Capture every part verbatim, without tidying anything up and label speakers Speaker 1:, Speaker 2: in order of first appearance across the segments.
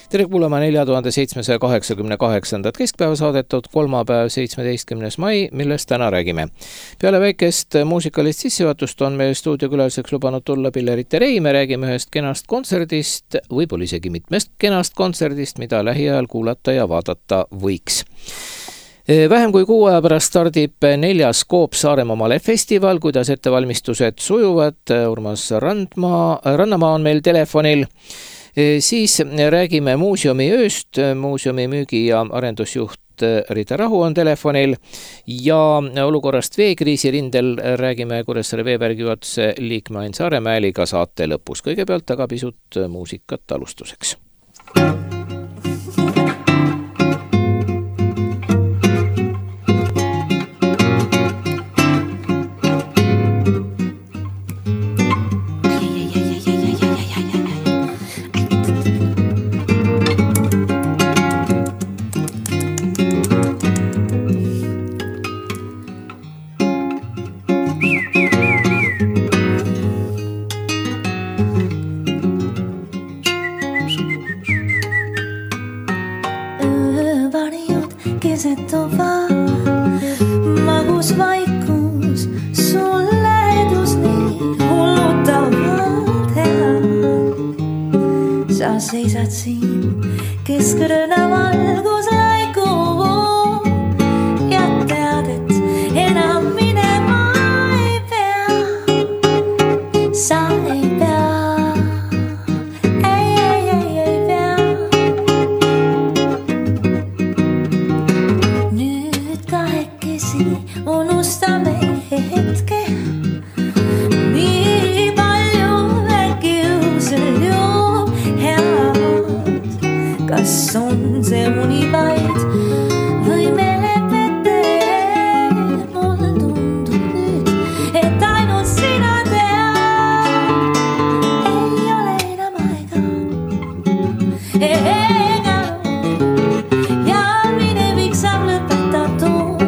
Speaker 1: tere kuulama nelja tuhande seitsmesaja kaheksakümne kaheksandat keskpäeva saadetud kolmapäev seitsmeteistkümnes mai, millest täna räägime. Peale väikest muusikalist sissejuhatust on meil stuudiokülaliseks lubanud tulla Pillerit Terei. Me räägime ühest kenast kontserdist, võib-olla isegi mitmest kenast kontserdist, mida lähiajal kuulata ja vaadata võiks. Vähem kui kuu aja pärast stardib neljas Coop Saaremaale festival, kuidas ettevalmistused sujuvad. Urmas Randmaa, Rannamaa on meil telefonil. Siis räägime muuseumi ööst, muuseumi müügi- ja arendusjuht Rita Rahu on telefonil ja olukorrast veekriisi rindel räägime Kuressaare veevärgi juhatuse liikme Ain Saaremäeliga saate lõpus. Kõigepealt aga pisut muusikat alustuseks.
Speaker 2: Magus vaikus, sul leedus nii hullutavalt hea. Sa seisad siin keskrõna valgus laiku ja tead, et enam minema ei pea. Sa ei pea, ei, ei, ei, ei pea. Nüüd kahekesi unustame hetke, nii palju äkki õusel joob head. Kas on see uni vaid või meeleb ette? Mul tundub nüüd, et ainult sina tead. Ei ole enam aega, ega ja minevik saab lõpetatud.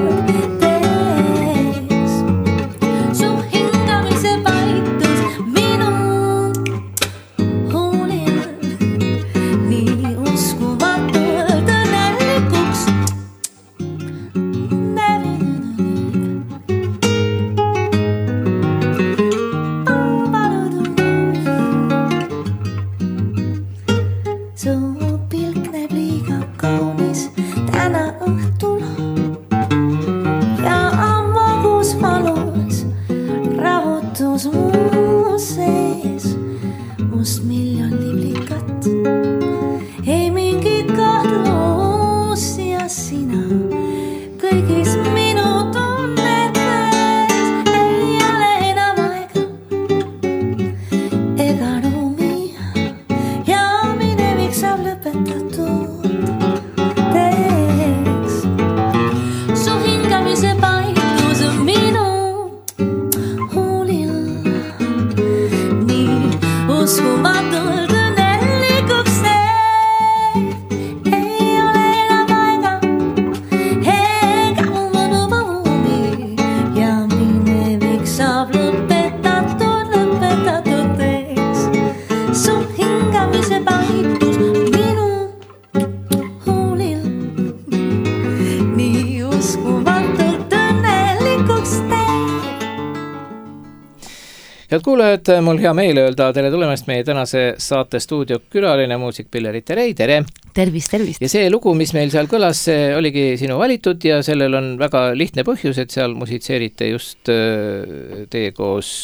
Speaker 1: Head kuulajad, mul hea meel öelda tere tulemast meie tänase saate stuudio külaline muusik Pillerit Terei. Tere!
Speaker 3: Tervist, tervist!
Speaker 1: Ja see lugu, mis meil seal kõlas, see oligi sinu valitud ja sellel on väga lihtne põhjus, et seal musitseerite just teie koos,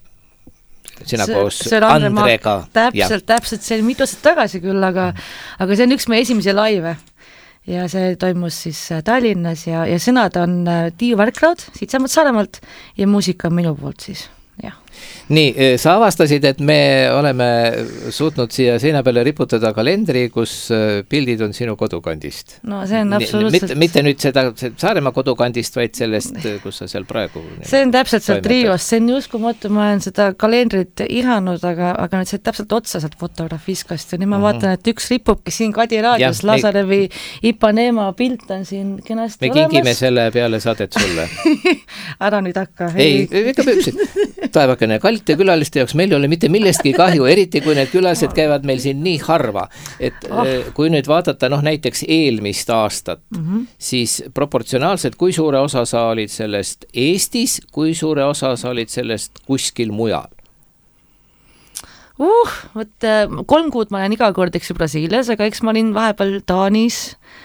Speaker 1: sina see, koos see Andrega.
Speaker 3: Täpselt, täpselt, see oli mitu aastat tagasi küll, aga, aga see on üks meie esimese laive. Ja see toimus siis Tallinnas ja, ja sõnad on Tiiu Värkraud, siit samad Saaremaalt ja muusika on minu poolt siis, jah.
Speaker 1: Nii, sa avastasid, et me oleme suutnud siia seina peale riputada kalendri, kus pildid on sinu kodukandist.
Speaker 3: No see on absoluutselt...
Speaker 1: Mitte, mitte nüüd seda Saaremaa kodukandist, vaid sellest, kus sa seal praegu...
Speaker 3: See on täpselt sealt Riivast, see on uskumatu, ma olen seda kalendrit ihanud, aga, aga nüüd see täpselt otsa sealt fotograafiskast ja nüüd ma mm-hmm. vaatan, et üks ripubki siin Kadi raadios, ja, Lazarevi me... Ipanema pilt on siin kenasti
Speaker 1: me olemas. Me kingime selle peale saadet sulle.
Speaker 3: Ära nüüd hakka.
Speaker 1: Ei, ikka püüpsid. Taeva natukene kalt ja külaliste jaoks meil ei ole mitte millestki kahju, eriti kui need külalised käivad meil siin nii harva, et oh. kui nüüd vaadata noh näiteks eelmist aastat, mm-hmm. siis proportsionaalselt, kui suure osa sa olid sellest Eestis, kui suure osa sa olid sellest kuskil mujal?
Speaker 3: Uh, võt, kolm kuud ma olen iga kord eks Brasiilias, aga eks ma olin vahepeal Taanis,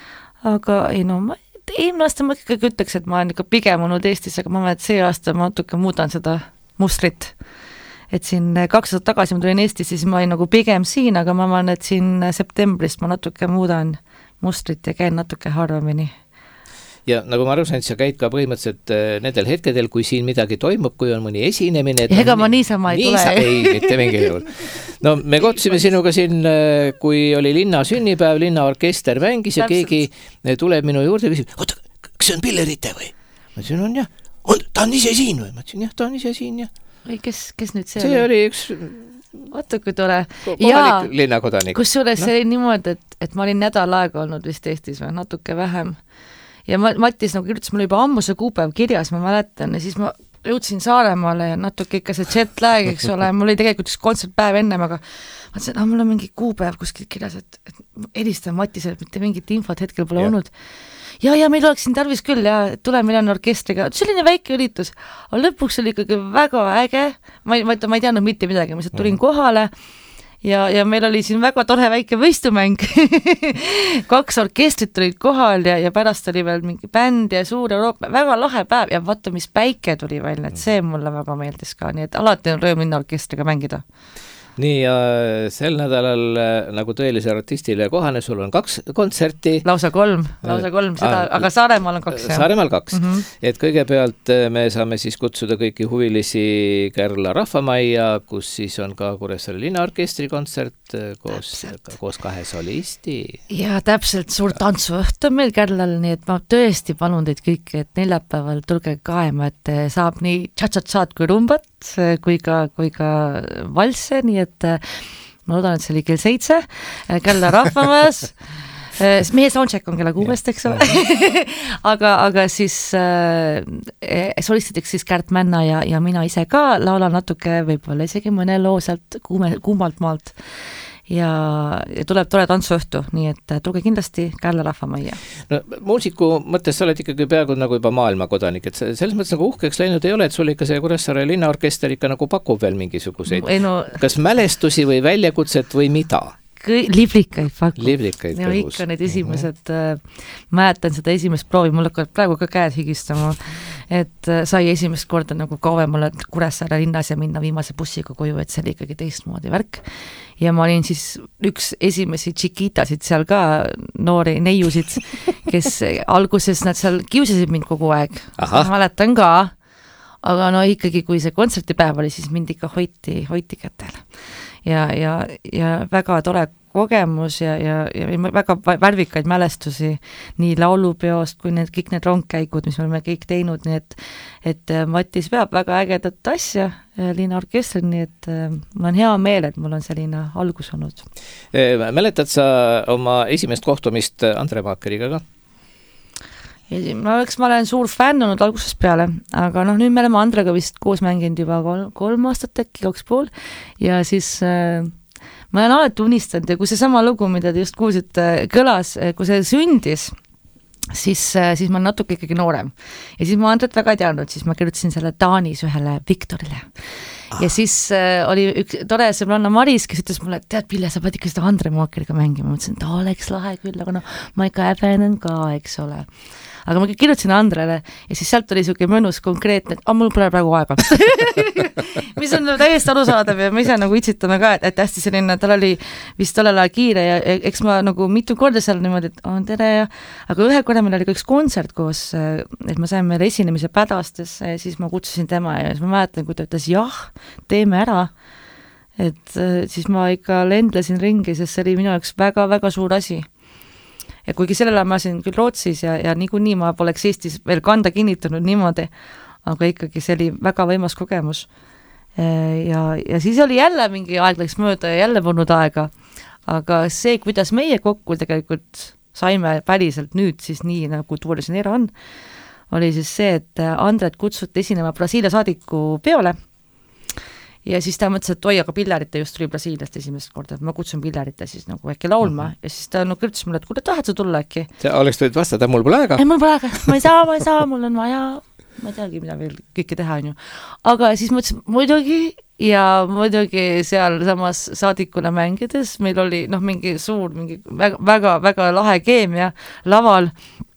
Speaker 3: aga ei no ma eelmine aasta ma ikkagi ütleks, et ma olen ikka pigem olnud Eestis, aga ma olen, et see aasta ma natuke muudan seda mustrit. Et siin kaks aastat tagasi ma tulin Eestis, siis ma olin nagu pigem siin, aga ma olen, et siin septembrist ma natuke muudan mustrit ja käin natuke harvemini.
Speaker 1: Ja nagu ma aru sain, sa käid ka põhimõtteliselt nendel hetkedel, kui siin midagi toimub, kui on mõni esinemine.
Speaker 3: Ega ma niisama ei tule.
Speaker 1: Niisa, ei, mitte mingi juhul. No me kohtusime sinuga siin, kui oli linna sünnipäev, linnaorkester mängis ja keegi tuleb minu juurde ja küsib, oota, kas see on Pillerite või? Ma ütlesin, on jah. On, ta on ise siin või? Ma ütlesin, jah, ta on ise siin, jah.
Speaker 3: Või kes, kes nüüd see,
Speaker 1: see oli? See oli üks...
Speaker 3: Oota, kui tore.
Speaker 1: Kohalik linnakodanik.
Speaker 3: Kus suures no? See oli niimoodi, et, et ma olin nädal aega olnud vist Eestis või natuke vähem. Ja Mattis nagu kirjutas, mul juba ammu see kuupäev kirjas, ma mäletan, ja siis ma jõudsin Saaremaale ja natuke ikka see jet lag, eks ole, mul oli tegelikult üks kontsertpäev ennem, aga ma ütlesin, et mul on mingi kuupäev kuskil kirjas, et, et helistan Mattisele, mitte mingit infot hetkel pole ja. olnud. Ja, ja meil oleks siin tarvis küll, ja tule, meil on orkestriga, selline väike üritus, aga lõpuks oli ikkagi väga äge, ma ei, ma, ma ei teadnud mitte midagi, ma lihtsalt tulin kohale, Ja, ja meil oli siin väga tore väike võistumäng. Kaks orkestrit olid kohal ja, ja pärast oli veel mingi bänd ja suur Euroopa, väga lahe päev ja vaata, mis päike tuli välja, et see mulle väga meeldis ka, nii et alati on rõõm minna orkestriga mängida.
Speaker 1: Nii, ja sel nädalal nagu tõelise artistile kohane, sul on kaks kontserti.
Speaker 3: Lausa kolm, lausa kolm, seda, ah, aga Saaremaal on kaks. Jah.
Speaker 1: Saaremaal kaks. Mm-hmm. Et kõigepealt me saame siis kutsuda kõiki huvilisi Kärla Rahvamajja, kus siis on ka Kuressaare linnaorkestri kontsert koos, koos kahe solisti. Ja täpselt, suur tantsuõht on meil Kärlal, nii et ma tõesti palun teid kõiki, et neljapäeval tulge kaema, et saab nii tšat-tšat-tšat kui rumbat, kui ka, kui ka valse, nii et ma loodan, et see oli kell seitse, Kärla Rahvamajas, meie soundcheck on kella kuuest, eks ole, aga, aga siis äh, solistideks siis Kärt Männa ja, ja mina ise ka laulan natuke, võib-olla isegi mõne loo sealt kuume, kuumalt maalt ja, ja tuleb tore tantsuõhtu, nii et tulge kindlasti Kärla Rahvamajja. No muusiku mõttes sa oled ikkagi peaaegu nagu juba maailmakodanik, et selles mõttes nagu uhkeks läinud ei ole, et sul ikka see Kuressaare linnaorkester ikka nagu pakub veel mingisuguseid, no, kas mälestusi või väljakutset või mida?
Speaker 3: Liblikaid pakub.
Speaker 1: Liblikaid
Speaker 3: ja ikka need esimesed mm-hmm. äh, mäletan seda esimest proovi, mul hakkavad praegu ka käed higistama, et äh, sai esimest korda nagu kauemale Kuressaare linnas ja minna viimase bussiga koju, et see oli ikkagi teistmoodi värk. Ja ma olin siis üks esimesi tšikitasid seal ka, noori neiusid, kes alguses nad seal kiusasid mind kogu aeg. Ma mäletan ka, aga no ikkagi, kui see kontsertipäev oli, siis mind ikka hoiti, hoiti kätel. Ja, ja, ja väga tore kogemus ja, ja, ja väga värvikaid mälestusi nii laulupeost kui need, kõik need rongkäigud, mis me oleme kõik teinud, nii et, et Mattis veab väga ägedat asja linnaorkestri, nii et mul on hea meel, et mul on selline algus olnud.
Speaker 1: Mäletad sa oma esimest kohtumist Andre Maakeriga ka?
Speaker 3: No, eks ma olen suur fänn olnud algusest peale, aga noh, nüüd me oleme Andrega vist koos mänginud juba kolm, kolm aastat äkki, kaks pool ja siis äh, ma olen alati unistanud ja kui see sama lugu, mida te just kuulsite, kõlas, kui see sündis, siis, siis ma olen natuke ikkagi noorem ja siis ma Andret väga ei teadnud, siis ma kirjutasin selle Taanis ühele Viktorile ja siis äh, oli üks tore sõbranna Maris, kes ütles mulle, et tead, Pille, sa pead ikka seda Andre Maakeriga mängima, ma ütlesin, et ta oleks lahe küll, aga no ma ikka häbenen ka, eks ole. Aga ma kirjutasin Andrele ja siis sealt oli siuke mõnus konkreetne, et ah, mul pole praegu aega. mis on täiesti arusaadav ja ma ise nagu itsitame ka, et, et hästi selline, tal oli vist tollel ajal kiire ja eks ma nagu mitu korda seal niimoodi, et on tere ja aga ühe korra meil oli ka üks kontsert koos, et ma sain meil esinemise Pädastes, siis ma kutsusin tema ja siis ma mäletan, kui ta ütles jah, teeme ära, et siis ma ikka lendlesin ringi, sest see oli minu jaoks väga-väga suur asi. Ja kuigi sellele ma siin küll Rootsis ja, ja niikuinii ma poleks Eestis veel kanda kinnitanud niimoodi, aga ikkagi see oli väga võimas kogemus. Ja, ja siis oli jälle mingi aeg läks mööda ja jälle polnud aega, aga see, kuidas meie kokku tegelikult saime päriselt nüüd siis nii, nagu Tuure Janeiro on, oli siis see, et Andret kutsuti esinema Brasiilia saadiku peole ja siis ta mõtles, et oi, aga Pillerite just tuli Brasiiliast esimest korda, et ma kutsun Pillerite siis nagu äkki laulma mm -hmm. ja siis ta no, kirjutas mulle, et kuule, tahad sa tulla äkki?
Speaker 1: sa oleks võid vastata, mul pole aega.
Speaker 3: ei, mul pole aega, ma ei saa, ma ei saa, mul on vaja, ma ei teagi, mida veel kõike teha, on ju. Aga siis mõtlesin, muidugi, ja muidugi seal samas saadikuna mängides meil oli noh, mingi suur, mingi väga, väga, väga lahe keemia laval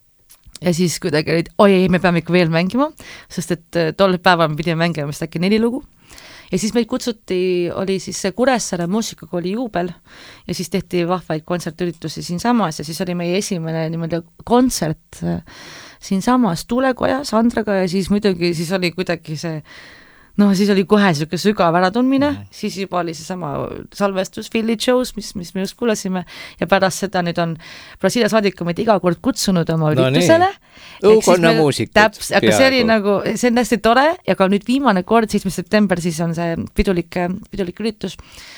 Speaker 3: ja siis kuidagi olid, oi ei, me peame ikka veel mängima, sest et tol päeval me pidime mängima vist äkki neli lugu ja siis meid kutsuti, oli siis see Kuressaare muusikakooli juubel ja siis tehti vahvaid kontsertüritusi siinsamas ja siis oli meie esimene niimoodi kontsert siinsamas Tulekojas Andraga ja siis muidugi siis oli kuidagi see noh, siis oli kohe niisugune sügav äratundmine, mm -hmm. siis juba oli seesama salvestus Philly Joe's, mis, mis me just kuulasime ja pärast seda nüüd on Brasiilia saadiku meid iga kord kutsunud oma no üritusele.
Speaker 1: õukonna muusikud.
Speaker 3: Täps, aga see oli nagu, see on hästi tore ja ka nüüd viimane kord, seitsmes september, siis on see pidulik, pidulik üritus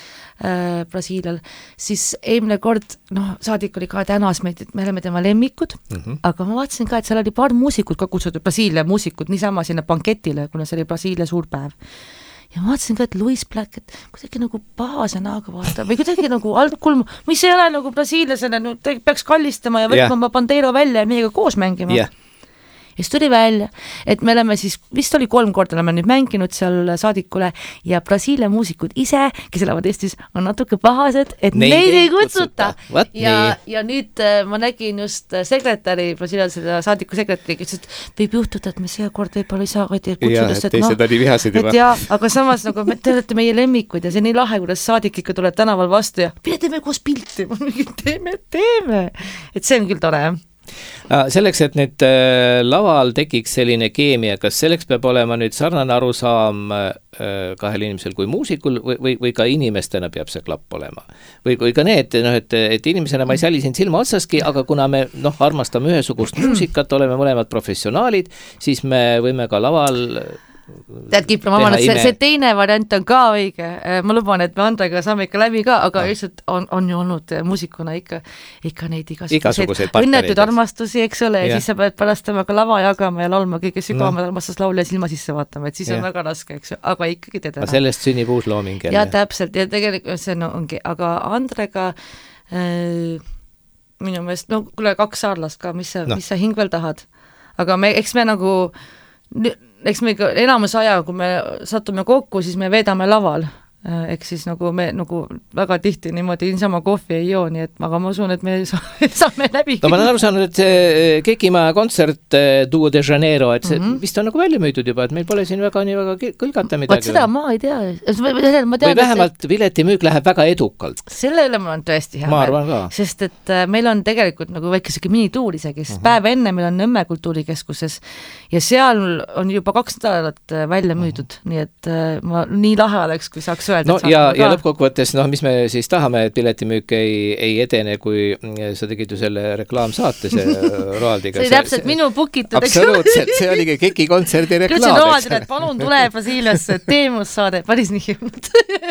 Speaker 3: äh, Brasiilial, siis eelmine kord, noh, saadik oli ka tänas meid, et me oleme tema lemmikud, mm -hmm. aga ma vaatasin ka, et seal oli paar muusikud ka kutsutud, Brasiilia muusikud, niisama sinna banketile, kuna see oli Brasiilia suur päev. Ja ma vaatasin ka, et Louis Black, et kuidagi nagu pahase naaga vaata, või kuidagi nagu altkulm, mis ei ole nagu brasiiliasena, no peaks kallistama ja võtma yeah. oma Pandero välja ja meiega koos mängima. Yeah. Ja siis tuli välja, et me oleme siis, vist oli kolm korda oleme nüüd mänginud seal saadikule ja Brasiilia muusikud ise, kes elavad Eestis, on natuke pahased, et neid, neid ei kutsuta. kutsuta. Ja, ja nüüd ma nägin just sekretäri, Brasiilia saadiku sekretäri, kes ütles, et võib juhtuda, et me see kord võib-olla ei saa kutsuda.
Speaker 1: Ja, et teised no, oli vihased juba.
Speaker 3: Ja, aga samas nagu me, te olete meie lemmikud ja see on nii lahe, kuidas saadik ikka tuleb tänaval vastu ja mine teeme koos pilti, teeme, teeme. Et see on küll tore, jah.
Speaker 1: Selleks, et nüüd äh, laval tekiks selline keemia, kas selleks peab olema nüüd sarnane arusaam äh, kahel inimesel kui muusikul või, või, või ka inimestena peab see klapp olema? Või kui ka need, noh, et, et inimesena ma ei salli sind silma otsaski, aga kuna me noh, armastame ühesugust muusikat, oleme mõlemad professionaalid, siis me võime ka laval
Speaker 3: tead, Kipro, ma arvan, et see, see teine variant on ka õige. Ma luban, et me Andrega saame ikka läbi ka, aga no. lihtsalt on, on ju olnud muusikuna ikka, ikka neid igasuguseid õnnetud armastusi, eks ole, ja, ja siis sa pead pärast temaga lava jagama ja laulma kõige sügavamad no. armastuslaulja silma sisse vaatama, et siis ja. on väga raske, eks ju, aga ikkagi teda.
Speaker 1: Sellest sünnib uus looming.
Speaker 3: Ja täpselt, ja tegelikult see no, ongi, aga Andrega äh, minu meelest, no kuule, kaks saarlast ka, mis sa, no. mis sa hing veel tahad, aga me, eks me nagu eks me enamus aja, kui me satume kokku, siis me veedame laval. Eks siis nagu me nagu väga tihti niimoodi niisama kohvi ei joo, nii et aga ma usun, et me saame läbi.
Speaker 1: No ma olen aru saanud, et see Kekimaa kontsert Duo de Janeiro, et see mm -hmm. vist on nagu välja müüdud juba, et meil pole siin väga nii väga kõlgata midagi.
Speaker 3: Vaat seda ma ei tea.
Speaker 1: Ma tean, või vähemalt et... piletimüük läheb väga edukalt.
Speaker 3: Selle üle mul on tõesti hea.
Speaker 1: Ma arvan ka.
Speaker 3: Sest et meil on tegelikult nagu väikesegi minituur isegi, sest uh -huh. päev enne meil on Nõmme kultuurikeskuses ja seal on juba kaks nädalat välja müüdud, uh -huh. nii et ma nii lahe oleks, kui saaks
Speaker 1: no ja, ja lõppkokkuvõttes, noh, mis me siis tahame, et piletimüük ei, ei edene, kui sa tegid ju selle reklaamsaate see Roaldiga.
Speaker 3: see oli täpselt see, minu bukitud.
Speaker 1: Absoluutselt, see oligi Keki kontserdi reklaam.
Speaker 3: Kütsin Roaldile, et palun tule Brasiiliasse, teemus saade, päris nii jõudnud.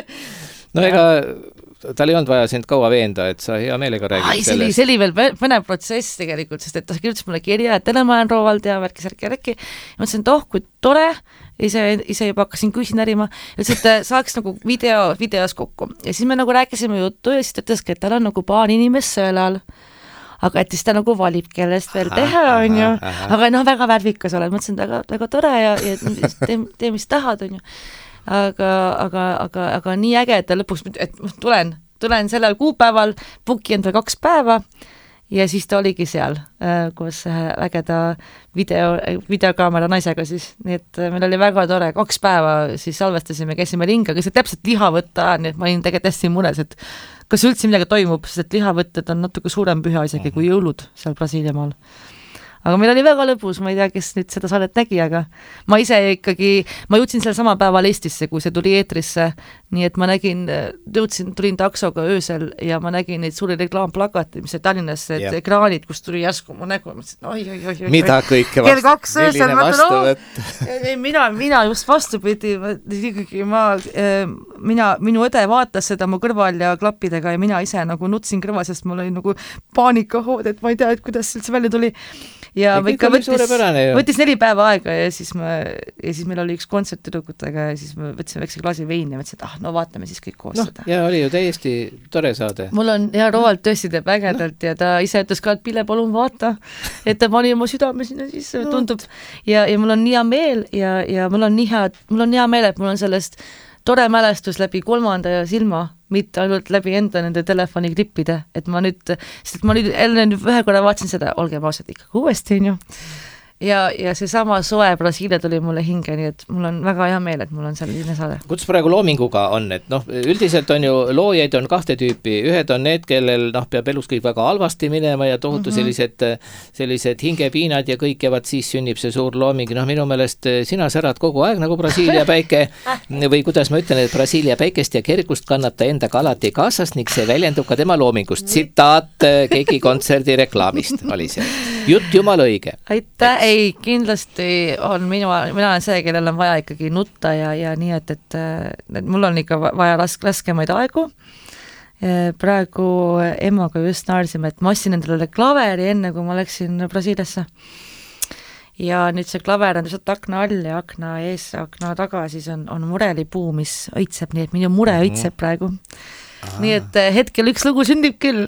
Speaker 1: no ega tal ei olnud vaja sind kaua veenda, et sa hea meelega räägid
Speaker 3: Ai, sellest. See oli veel põnev protsess tegelikult, sest et ta kirjutas mulle kirja, et täna ma olen Roald ja värki, särki, rääki. Ja mõtlesin, et oh, kui tore, ise, ise juba hakkasin küsi närima, ja ütles, et saaks nagu video, videos kokku. Ja siis me nagu rääkisime juttu ja siis ta ütleski, et tal on nagu paar inimest söölal. Aga et siis ta nagu valib, kellest veel teha, on ju. Aga noh, väga värvikas oled. Mõtlesin, et väga, väga tore ja, ja tee, tee, mis tahad, on ju. Aga, aga, aga, aga nii äge, et ta lõpuks, et tulen, tulen sellel kuupäeval, puki endale kaks päeva ja siis ta oligi seal äh, koos ägeda video, videokaamera naisega siis, nii et meil oli väga tore, kaks päeva siis salvestasime, käisime ringi, aga see täpselt lihavõtta, nii et ma olin tegelikult hästi mures, et kas üldse midagi toimub, sest et lihavõtted on natuke suurem püha isegi kui jõulud seal Brasiiliamaal. Aga meil oli väga lõbus, ma ei tea, kes nüüd seda saadet nägi, aga ma ise ikkagi, ma jõudsin seal sama päeval Eestisse, kui see tuli eetrisse, nii et ma nägin, jõudsin, tulin taksoga öösel ja ma nägin neid suuri reklaamplakati, mis see Tallinnas, et yeah. ekraanid, kus tuli järsku mu nägu, ma mõtlesin, oi, oi, oi, oi.
Speaker 1: Mida kõike
Speaker 3: vastu, kaks milline vastuvõtt? No, mina, mina just vastupidi, ma, ikkagi ma, mina, minu õde vaatas seda mu kõrval ja klappidega ja mina ise nagu nutsin kõrva, sest mul oli nagu paanikahood, et ma ei tea, et kuidas üldse välja tuli. Ja, ja ikka võttis, võttis neli päeva aega ja siis, me, ja siis meil oli üks kontsert tüdrukutega ja siis me võtsime väikse klaasi veini ja mõtlesin, et ah, no vaatame siis kõik koos no, seda.
Speaker 1: Ja oli ju täiesti tore saade.
Speaker 3: Mul on hea Roald tõesti teeb ägedalt no. Ja ta ise ütles ka, et Pille, palun vaata, et ta pani oma südame sinna sisse, no. Tundub. Ja, ja mul on nii hea meel ja, ja mul on nii hea, mul on hea meel, et mul on sellest tore mälestus läbi kolmanda ja silma, mitte ainult läbi enda nende telefoniklippide, et ma nüüd, sest ma nüüd enne ühe korra vaatasin seda, olgem ausad ikka uuesti, on ju. Ja, ja see sama soe Brasiilia tuli mulle hinge, nii et mul on väga hea meel, et mul on selline saade.
Speaker 1: Kuidas praegu loominguga on, et noh, üldiselt on ju loojaid on kahte tüüpi, ühed on need, kellel noh, peab elus kõik väga halvasti minema ja tohutu mm -hmm. sellised, sellised hingepiinad ja kõik ja vaat siis sünnib see suur looming. Noh, minu meelest sina särad kogu aeg nagu Brasiilia päike või kuidas ma ütlen, et Brasiilia päikest ja kergust kannab ta endaga alati kaasas ning see väljendub ka tema loomingust. Tsitaat Keiki kontserdi reklaamist oli see. Jutt jumala õige.
Speaker 3: Aitäh, ei, kindlasti on minu, mina olen see, kellel on vaja ikkagi nutta ja, ja nii, et, et, et mul on ikka vaja rask, raskemaid aegu. Praegu emaga just naarsime, et ma ostsin endale klaveri enne, kui ma läksin Brasiiliasse. Ja nüüd see klaver on lihtsalt akna all ja akna ees, akna taga, siis on, on murelipuu, mis õitseb, nii et minu mure õitseb praegu. Aha. Nii et hetkel üks lugu sünnib küll.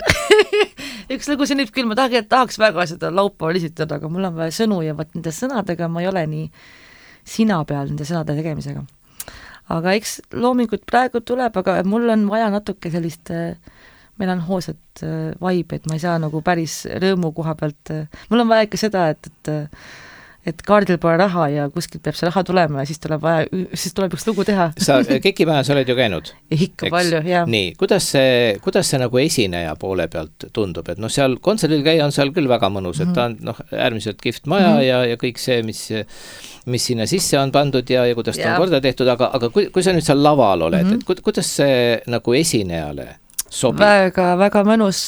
Speaker 3: üks lugu sünnib küll, ma tahaks, tahaks väga seda laupäeval esitada, aga mul on vaja sõnu ja vaat nende sõnadega ma ei ole nii sina peal nende sõnade tegemisega. Aga eks loomingut praegu tuleb, aga mul on vaja natuke sellist melanhoolset vibe, et ma ei saa nagu päris rõõmu koha pealt. Mul on vaja ikka seda, et, et et kaardil pole raha ja kuskilt peab see raha tulema ja siis tuleb vaja, siis tuleb üks lugu teha.
Speaker 1: Sa Kekipäevas oled ju käinud?
Speaker 3: Ikka eks? Palju, jah.
Speaker 1: Nii, kuidas see, kuidas see nagu esineja poole pealt tundub, et noh, seal kontserdil käia on seal küll väga mõnus, et ta on noh, äärmiselt kihvt maja mm -hmm. ja, ja kõik see, mis, mis sinna sisse on pandud ja, ja kuidas ta ja. on korda tehtud, aga, aga kui, kui sa nüüd seal laval oled, mm -hmm. et kuidas see nagu esinejale sobib?
Speaker 3: Väga, väga mõnus.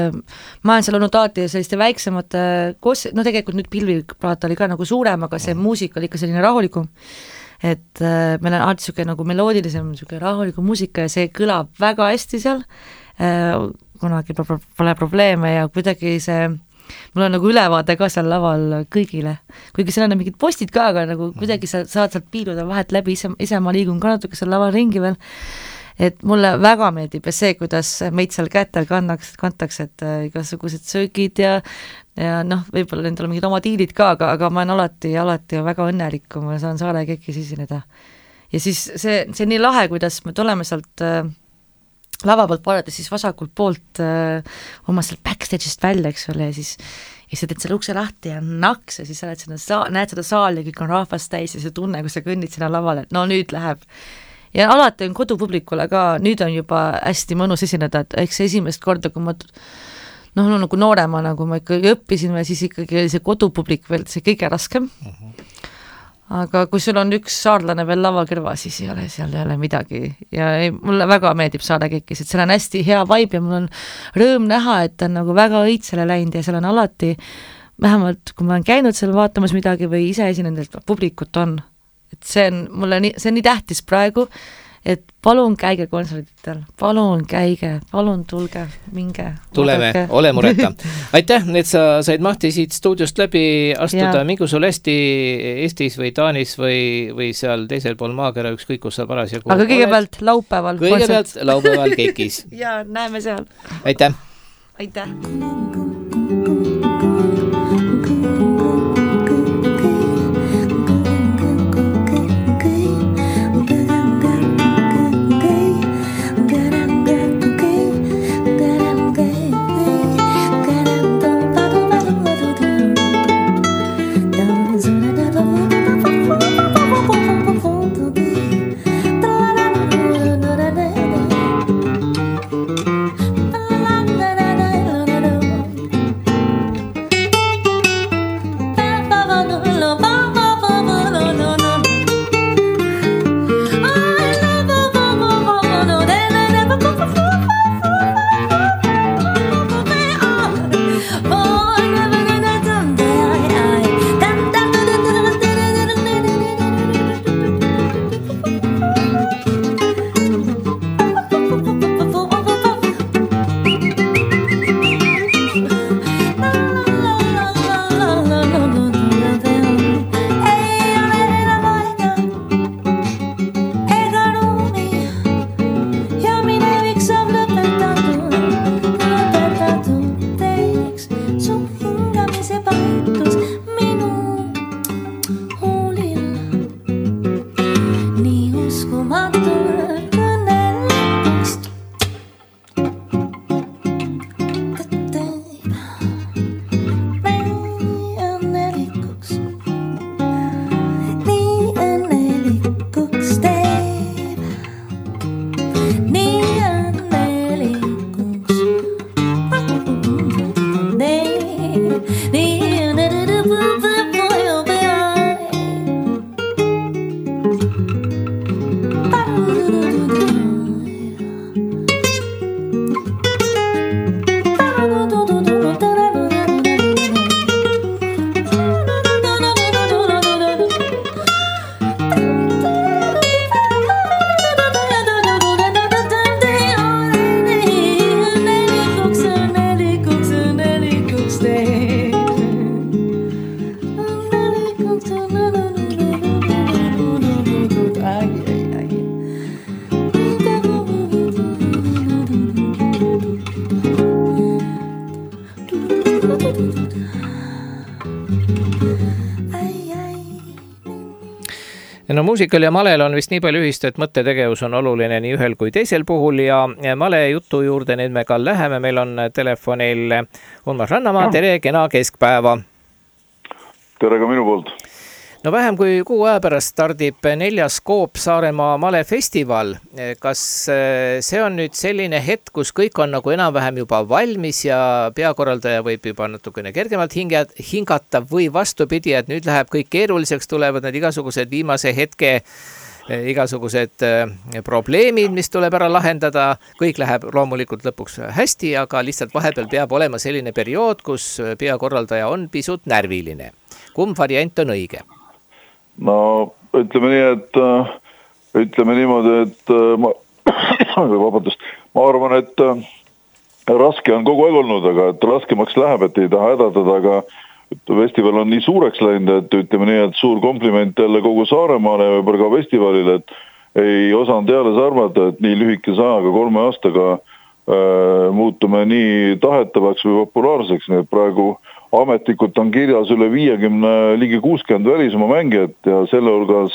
Speaker 3: Ma olen seal olnud alati selliste väiksemate koos, no tegelikult nüüd pilviplaat oli ka nagu suurem, aga see muusika oli ikka selline rahulikum. Et meil on alati siuke nagu meloodilisem, siuke rahulikum muusika ja see kõlab väga hästi seal. Kunagi pole probleeme ja kuidagi see, mul on nagu ülevaade ka seal laval kõigile. Kuigi seal on mingid postid ka, aga nagu kuidagi sa saad sealt piiluda vahet läbi, ise, ise ma liigun ka natuke seal laval ringi veel. Et mulle väga meeldib ja see, kuidas meid seal kätel kannaks, kantaks, et igasugused söögid ja, ja noh, võib-olla nendel on mingid oma diilid ka, aga, aga ma olen alati, alati väga õnnelik, kui ma saan Saare Kekis esineda. Ja siis see, see nii lahe, kuidas me tuleme sealt äh, lava poolt vaadata, siis vasakult poolt äh, oma sealt backstage'ist välja, eks ole, ja siis ja sa teed selle ukse lahti ja naks ja siis sa näed seda, näed seda saali ja kõik on rahvast täis ja see tunne, kus sa kõnnid sinna lavale, et no nüüd läheb. Ja alati on kodupublikule ka, nüüd on juba hästi mõnus esineda, et eks esimest korda, kui ma noh, no, nagu nooremana, kui ma ikkagi õppisin või siis ikkagi oli see kodupublik veel see kõige raskem. Uh-huh. Aga kui sul on üks saarlane veel lava kõrva, siis ei ole seal ei ole midagi. Ja ei, mulle väga meeldib Saare Kekis, et seal on hästi hea vibe ja mul on rõõm näha, et on nagu väga õitsele läinud ja seal on alati, vähemalt kui ma olen käinud seal vaatamas midagi või ise esinenud, publikut on. Et see on mulle nii, see on nii tähtis praegu, et palun käige kontserditel, palun käige, palun tulge, minge.
Speaker 1: Tuleme, vaadake. Ole mureta. Aitäh, et sa said mahti siit stuudiost läbi astuda, mingu sul hästi Eestis või Taanis või, või seal teisel pool maakera, ükskõik kus sa parasjagu
Speaker 3: aga kõigepealt laupäeval.
Speaker 1: Kõigepealt laupäeval Kekis.
Speaker 3: Ja näeme seal.
Speaker 1: Aitäh.
Speaker 3: Aitäh.
Speaker 1: no muusikal ja malel on vist nii palju ühist, et mõttetegevus on oluline nii ühel kui teisel puhul ja male jutu juurde nüüd me ka läheme. Meil on telefonil Urmas Rannamaa, tere, kena keskpäeva.
Speaker 4: Tere ka minu poolt.
Speaker 1: No vähem kui kuu aja pärast stardib neljas Coop Saaremaa malefestival. Kas see on nüüd selline hetk, kus kõik on nagu enam-vähem juba valmis ja peakorraldaja võib juba natukene kergemalt hingata või vastupidi, et nüüd läheb kõik keeruliseks, tulevad need igasugused viimase hetke igasugused probleemid, mis tuleb ära lahendada. Kõik läheb loomulikult lõpuks hästi, aga lihtsalt vahepeal peab olema selline periood, kus peakorraldaja on pisut närviline. Kumb variant on õige?
Speaker 4: No ütleme nii, et ütleme niimoodi, et ma, vabandust, ma arvan, et raske on kogu aeg olnud, aga et raskemaks läheb, et ei taha hädaldada, aga festival on nii suureks läinud, et ütleme nii, et suur kompliment jälle kogu Saaremaale ja võib-olla ka festivalile, et ei osanud teales arvata, et nii lühikese ajaga, kolme aastaga äh, muutume nii tahetavaks või populaarseks, nii et praegu ametlikult on kirjas üle viiekümne, ligi kuuskümmend välismaa mängijat ja selle hulgas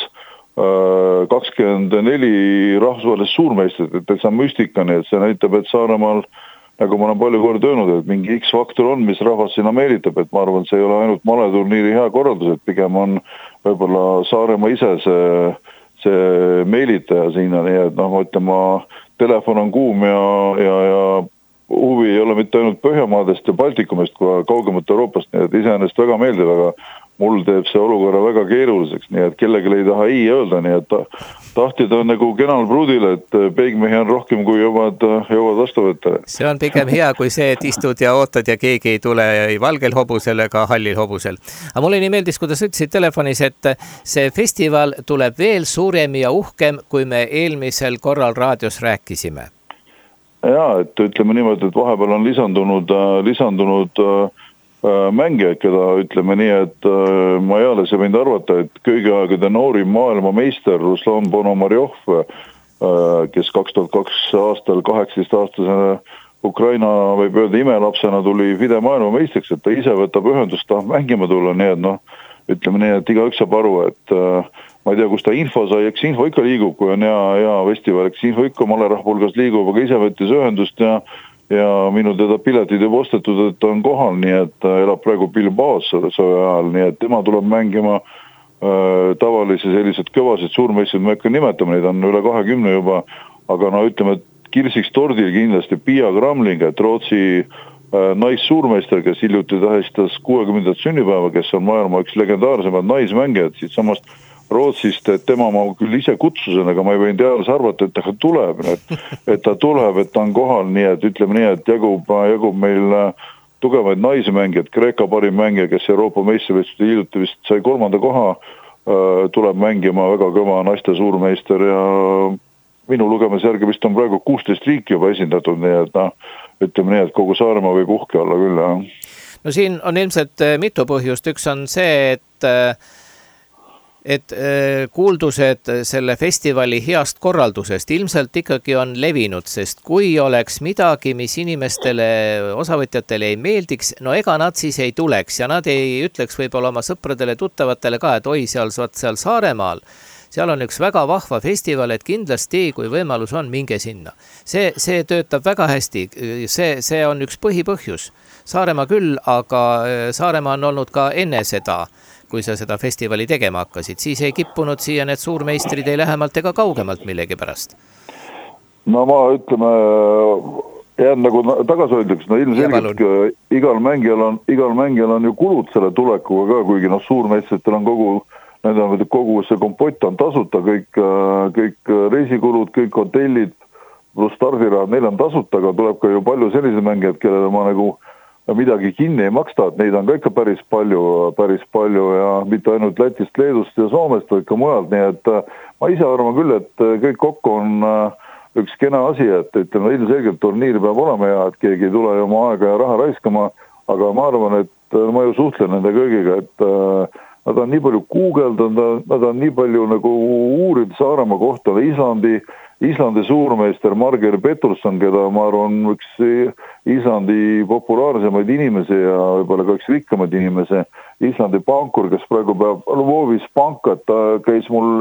Speaker 4: äh, kakskümmend neli rahvusvahelist suurmeistrit, et see on müstika, nii et see näitab, et Saaremaal, nagu ma olen palju kord öelnud, et mingi X-faktor on, mis rahvas sinna meelitab, et ma arvan, see ei ole ainult maleturniiri hea korraldus, et pigem on võib-olla Saaremaa ise see, see meelitaja sinna, nii et noh, ma ütlen, ma telefon on kuum ja, ja, ja huvi ei ole mitte ainult Põhjamaadest ja Baltikumist kui kaugemalt Euroopast, nii et iseenesest väga meeldib, aga mul teeb see olukorra väga keeruliseks, nii et kellelegi ei taha ei öelda, nii et tahtid on nagu kenal pruudil, et peigmehi on rohkem kui jõuad, jõuad vastu võtta.
Speaker 1: See on pigem hea kui see, et istud ja ootad ja keegi ei tule ei valgel hobusel ega hallil hobusel. Aga mulle nii meeldis, kuidas ütlesid telefonis, et see festival tuleb veel suurem ja uhkem, kui me eelmisel korral raadios rääkisime.
Speaker 4: Jaa, et ütleme niimoodi, et vahepeal on lisandunud, lisandunud mängijaid, keda ütleme nii, et ma ei ole see võinud arvata, et kõige aegade noorim maailma meister Ruslan Ponomarjov, kes kaks tuhat kaks aastal kaheksateist aastasena Ukraina võib öelda imelapsena tuli FIDE maailma meistriks, et ta ise võtab ühendust, tahab mängima tulla, nii et noh, ütleme nii, et igaüks saab aru, et ma ei tea, kus ta info sai, eks info ikka liigub, kui on hea, hea festival, eks info ikka malerahvulgas liigub, aga ise võttis ühendust ja, ja minu teda piletid juba ostetud, et ta on kohal, nii et elab praegu Bilbaos selle ajal, nii et tema tuleb mängima äh, tavalisi sellised kõvasid suurmeistrid, ma ei hakka nimetama, neid on üle kahekümne juba, aga no ütleme, et kirsiks tordil kindlasti Pia Gramling, et Rootsi äh, naissuurmeister, kes hiljuti tähistas kuuekümnendat sünnipäeva, kes on maailma üks legendaarsemad naismängijad siit samast Rootsist, et tema ma küll ise kutsusin, aga ma ei võin teadlas arvata, et ta tuleb, et, et ta tuleb, et ta on kohal, nii et ütleme nii, et jagub, jagub meil tugevaid naismängijad, Kreeka parim mängija, kes Euroopa meistrivõistluste hiljuti vist sai kolmanda koha, tuleb mängima väga kõva naiste suurmeister ja minu lugemise järgi vist on praegu kuusteist riiki juba esindatud, nii et noh, ütleme nii, et kogu Saaremaa võib uhke olla küll. Jah.
Speaker 1: No siin on ilmselt mitu põhjust, üks on see, et et kuuldused selle festivali heast korraldusest ilmselt ikkagi on levinud, sest kui oleks midagi, mis inimestele, osavõtjatele ei meeldiks, no ega nad siis ei tuleks ja nad ei ütleks võib-olla oma sõpradele, tuttavatele ka, et oi, seal, seal Saaremaal, seal on üks väga vahva festival, et kindlasti, kui võimalus on, minge sinna. See, see töötab väga hästi, see, see on üks põhipõhjus. Saaremaa küll, aga Saaremaa on olnud ka enne seda, kui sa seda festivali tegema hakkasid, siis ei kippunud siia need suurmeistrid ei lähemalt ega kaugemalt millegi pärast.
Speaker 4: No ma ütleme, jään nagu tagasihoidliks, no ilmselgelt igal mängijal on, igal mängijal on ju kulud selle tulekuga ka, kuigi noh, suurmeistritel on kogu, nende kogu see kompott on tasuta, kõik, kõik reisikulud, kõik hotellid, pluss stardiraad, neil on tasuta, aga tuleb ka ju palju sellise mängijad, kellele ma nagu midagi kinni ei maksta, et neid on ka ikka päris palju, päris palju ja mitte ainult Lätist, Leedust ja Soomest, vaid ka mujalt, nii et ma ise arvan küll, et kõik kokku on üks kena asi, et ütleme, ilmselgelt turniir peab olema ja et keegi ei tule oma aega ja raha raiskama, aga ma arvan, et ma ju suhtlen nende kõigiga, et nad on nii palju guugeldanud, nad on nii palju nagu uurinud Saaremaa kohta, Islandi, Islandi suurmeister Marger Pettersson, keda ma arvan üks Islandi populaarsemaid inimesi ja võib-olla ka üks rikkamaid inimesi, Islandi pankur, kes praegu peab Lvovis panka, et ta käis mul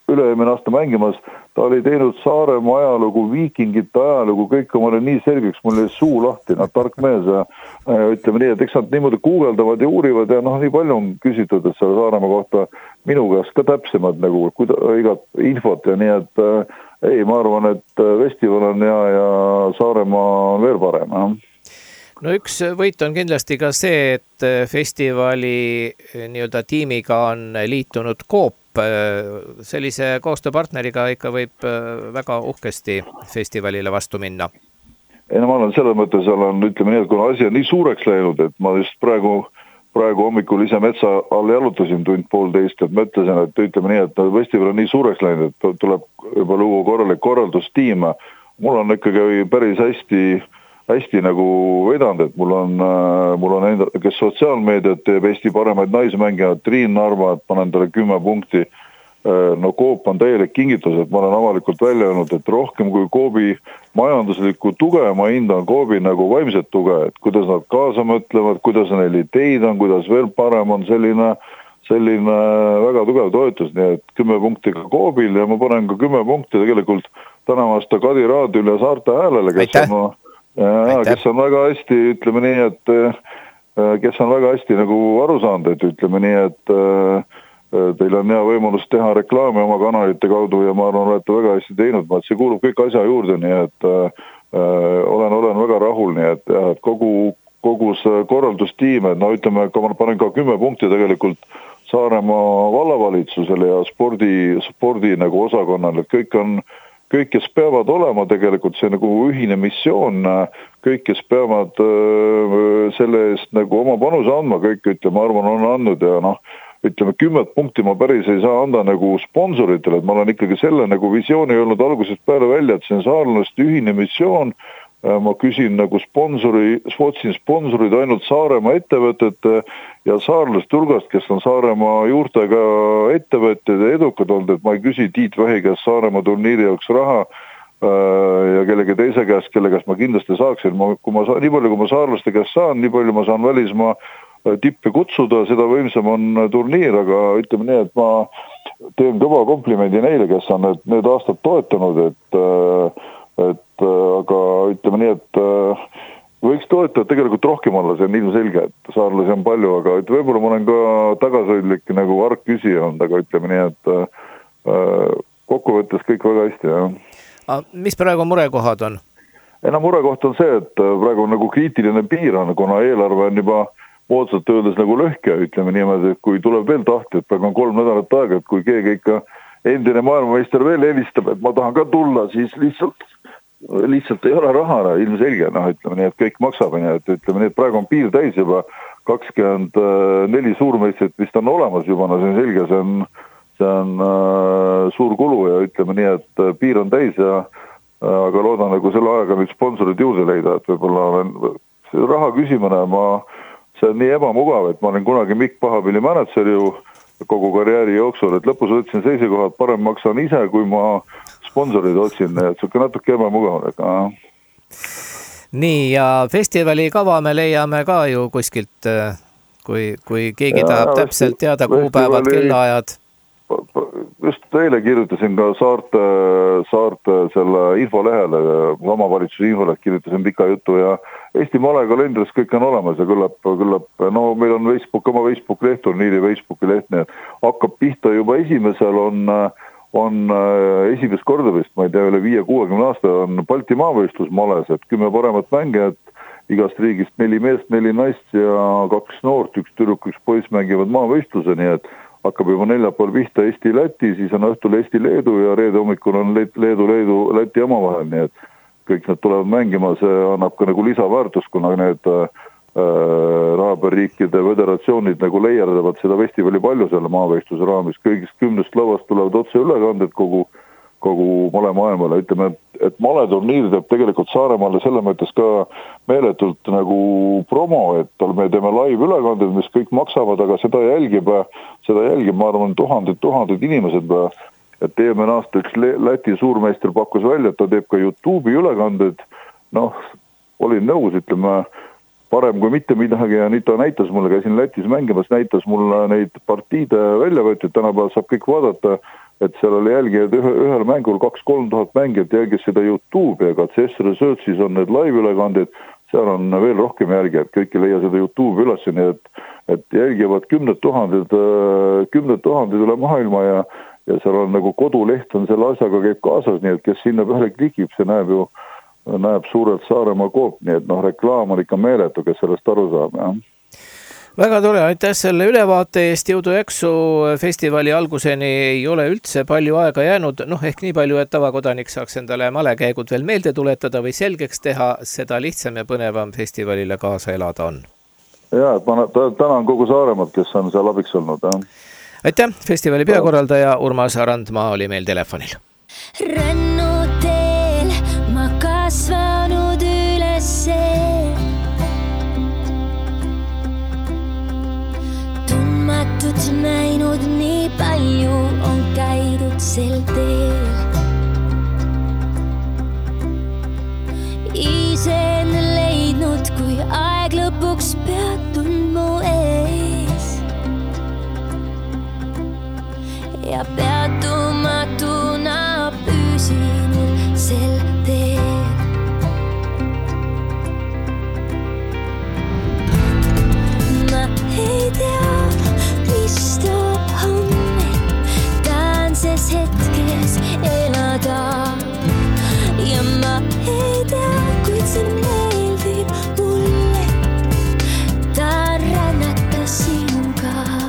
Speaker 4: üle-eelmine aasta mängimas, ta oli teinud Saaremaa ajalugu, viikingite ajalugu, kõik omale nii selgeks, mul oli suu lahti, nad tark mees ja ütleme nii, et eks nad niimoodi guugeldavad ja uurivad ja noh, nii palju on küsitud, et selle Saaremaa kohta minu käest ka täpsemad nagu kuida, igat infot ja nii, et äh, ei, ma arvan, et festival on hea ja Saaremaa on veel parem, jah.
Speaker 1: No üks võit on kindlasti ka see, et festivali nii-öelda tiimiga on liitunud Coop. Sellise koostööpartneriga ikka võib väga uhkesti festivalile vastu minna.
Speaker 4: Ei, no ma olen selles mõttes, olen, ütleme nii, et kuna asi on nii suureks läinud, et ma just praegu, praegu hommikul ise metsa all jalutasin tund poolteist, et mõtlesin, et ütleme nii, et festival on nii suureks läinud, et tuleb juba luua korralik korraldustiim. Mul on ikkagi päris hästi hästi nagu vedanud, et mul on, mul on enda, kes sotsiaalmeediat teeb Eesti paremaid naismängijad, Triin Narva, et panen talle kümme punkti. No Coop on täielik kingitus, et ma olen avalikult välja öelnud, et rohkem kui Coopi majanduslikku tuge, ma hindan Coopi nagu vaimset tuge, et kuidas nad kaasa mõtlevad, kuidas neil ideid on, kuidas veel parem on selline, selline väga tugev toetus, nii et kümme punkti ka Coopil ja ma panen ka kümme punkti tegelikult tänavasta Kadi Raadil ja Saarte Häälele, kes Aitäh. on Ja, kes on väga hästi, ütleme nii, et kes on väga hästi nagu aru saanud, et ütleme nii, et teil on hea võimalus teha reklaami oma kanalite kaudu ja ma arvan, olete väga hästi teinud, ma et see kuulub kõik asja juurde, nii et äh, olen, olen väga rahul, nii et, et kogu, kogu see korraldustiim, et no ütleme, ma panen ka kümme punkti tegelikult Saaremaa vallavalitsusele ja spordi, spordi nagu osakonnale, et kõik on kõik, kes peavad olema tegelikult, see nagu ühine missioon, kõik, kes peavad selle eest nagu oma panuse andma, kõik, ütleme, arvan, on andnud ja noh, ütleme, kümmet punkti ma päris ei saa anda nagu sponsoritele, et ma olen ikkagi selle nagu visiooni olnud algusest peale välja, et see on saarlaste ühine missioon, ma küsin nagu sponsori, otsin sponsorid ainult Saaremaa ettevõtete ja saarlaste hulgast, kes on Saaremaa juurtega ettevõtted ja edukad olnud, et ma ei küsi Tiit Vähi käest Saaremaa turniiri jaoks raha ja kellegi teise käest, kelle käest ma kindlasti saaksin. Ma, kui ma saan, nii palju, kui ma saarlaste käest saan, nii palju ma saan välismaa tippi kutsuda, seda võimsam on turniir, aga ütleme nii, et ma teen kõva komplimendi neile, kes on need, need aastad toetanud, et et aga ütleme nii, et võiks toetada tegelikult rohkem olla, see on ilmselge, et saarlasi on palju, aga et võib-olla ma olen ka tagasihoidlik nagu arg küsija olnud, aga ütleme nii, et kokkuvõttes kõik väga hästi. Ja.
Speaker 1: Mis praegu murekohad on?
Speaker 4: No murekoht on see, et praegu on nagu kriitiline piir on, kuna eelarve on juba moodsalt öeldes nagu lõhke, ütleme niimoodi, et kui tuleb veel tahti, et praegu on kolm nädalat aega, et kui keegi ikka endine maailmameister veel helistab, et ma tahan ka tulla, siis lihtsalt lihtsalt ei ole raha, ilmselge, noh, ütleme nii, et kõik maksab, et ütleme nii, et praegu on piir täis juba kakskümmend neli suurmeistrit vist on olemas juba, no see on selge, see on, see on äh, suur kulu ja ütleme nii, et piir on täis ja äh, aga loodan nagu selle aega nüüd sponsorid juurde leida, et võib-olla olen see raha küsimine, ma, see on nii ebamugav, et ma olen kunagi Mikk Pahapilli manager ju kogu karjääri jooksul, et lõpus võtsin seisukohad, parem maksan ise, kui ma sponsorid otsin, et see on natuke ebamugav. Aga...
Speaker 1: Nii, ja festivali kava me leiame ka ju kuskilt, kui, kui keegi ja, tahab täpselt teada kuupäevad, kellaajad. Just eile kirjutasin ka Saarte, Saarte selle infolehele, omavalitsuse infoleht kirjutasin pika jutu ja Eesti Male kalendris kõik on olemas ja küllap, küllap, no meil on Facebook, oma Facebook leht, turniiri Facebooki leht, nii et hakkab pihta juba esimesel on, on esimest korda vist, ma ei tea, üle viie kuuekümne aasta on Balti maavõistlus Males, et kümme paremat mängijat, igast riigist neli meest, neli naist ja kaks noort, üks tüdruk, üks poiss mängivad maavõistluse, nii et hakkab juba neljapäeval pihta Eesti-Läti, siis on õhtul Eesti-Leedu ja reede hommikul on Leedu-Leedu-Läti omavahel, nii et kõik nad tulevad mängima, see annab ka nagu lisaväärtust, kuna need äh, rahapäriikide föderatsioonid nagu leierdavad seda festivali palju selle maavõistluse raamis. Kõigist kümnest lavast tulevad otse ülekanded kogu, kogu Male maailmale. Ütleme, et, et Male turniir teeb tegelikult Saaremaale selle mõttes ka meeletult nagu promo, et me teeme live ülekanded, mis kõik maksavad, aga seda jälgib, seda jälgib, ma arvan, tuhanded, tuhanded inimesed. Et eelmine aasta üks Läti suurmeister pakkus välja, et ta teeb ka YouTube'i ülekanded. Noh, olin nõus, ütleme, parem kui mitte midagi ja nüüd ta näitas mulle, käisin Lätis mängimas, näitas mulle neid partiide välja võetud, tänapäeval saab kõik vaadata
Speaker 4: et seal oli jälgijaid ühe, ühel mängul kaks-kolm tuhat mängijat jälgis seda YouTube'i, aga C S Researchis on need live-ülekanded, seal on veel rohkem jälgijaid, kõik ei leia seda YouTube üles, nii et, et jälgivad kümned tuhanded, kümned tuhanded üle maailma ja, ja seal on nagu koduleht on selle asjaga käib kaasas, nii et kes sinna peale klikib, see näeb ju, näeb suurelt Saaremaa koop, nii et noh, reklaam on ikka meeletu, kes sellest aru saab, jah.
Speaker 1: Väga tore, aitäh selle ülevaate eest, jõudu jaksu festivali alguseni ei ole üldse palju aega jäänud, noh ehk nii palju, et tavakodanik saaks endale malekäigud veel meelde tuletada või selgeks teha, seda lihtsam ja põnevam festivalile kaasa elada on.
Speaker 4: Ja, et ma tänan kogu Saaremaad, kes on seal abiks olnud. Ja.
Speaker 1: Aitäh, festivali peakorraldaja Urmas Randmaa oli meil telefonil.
Speaker 2: Rannuteel ma kasvanud ülesse näinud nii palju on käidud sel teel. Ise enne leidnud, kui aeg lõpuks peatunud mu ees. Ja peatumatuna püsinud sel teel. Ma ei tea, mis toob homme, taanses hetkes elada. Ja ma ei tea, kuid see meeldib mulle, ta rännata sinuga.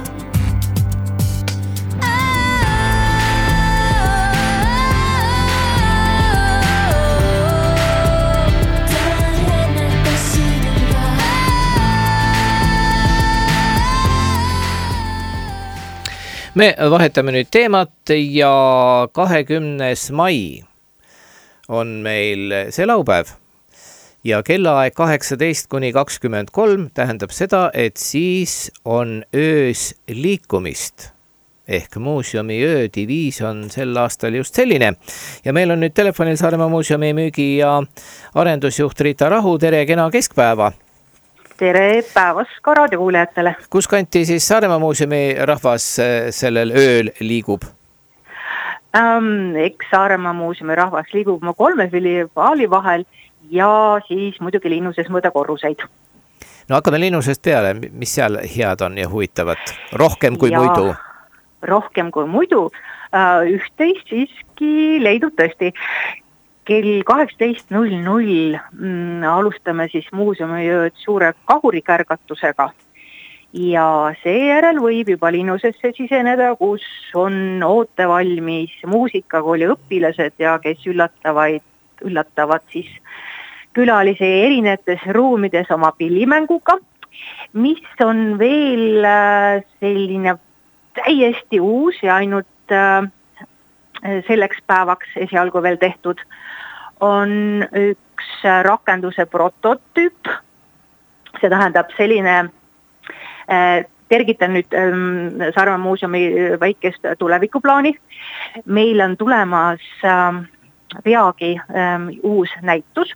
Speaker 1: Me vahetame nüüd teemat ja kahekümnes mai on meil see laupäev ja kellaaeg kaheksateist kuni kakskümmend kolm tähendab seda, et siis on öös liikumist ehk muuseumi öödiviis on sel aastal just selline ja meil on nüüd telefonil Saaremaa muuseumi müügi ja arendusjuht Riita Rahu, tere, kena keskpäeva!
Speaker 5: Tere päevast ka raadiokuulajatele.
Speaker 1: Kus kanti siis Saaremaa muuseumi rahvas sellel ööl liigub?
Speaker 5: Ähm, eks Saaremaa muuseumi rahvas liigub oma kolme filiaali vahel ja siis muidugi Linnuses mõõda korruseid.
Speaker 1: No hakkame Linnusest peale, mis seal head on ja huvitavat? Rohkem kui ja, muidu?
Speaker 5: Rohkem kui muidu. Äh, üht-teist siiski leidub tõesti. Kell kaheksateist null null mm, alustame siis muuseumiööd suure kahurikärgatusega ja seejärel võib juba Linnusesse siseneda, kus on ootevalmis muusikakooli õpilased ja kes üllatavaid, üllatavad siis külalisi erinevates ruumides oma pillimänguga, mis on veel selline täiesti uus ja ainult selleks päevaks esialgu veel tehtud, on üks rakenduse prototüüp. See tähendab selline, äh, tergitan nüüd ähm, Saaremaa muuseumi väikest tulevikuplaani. Meil on tulemas äh, peagi äh, uus näitus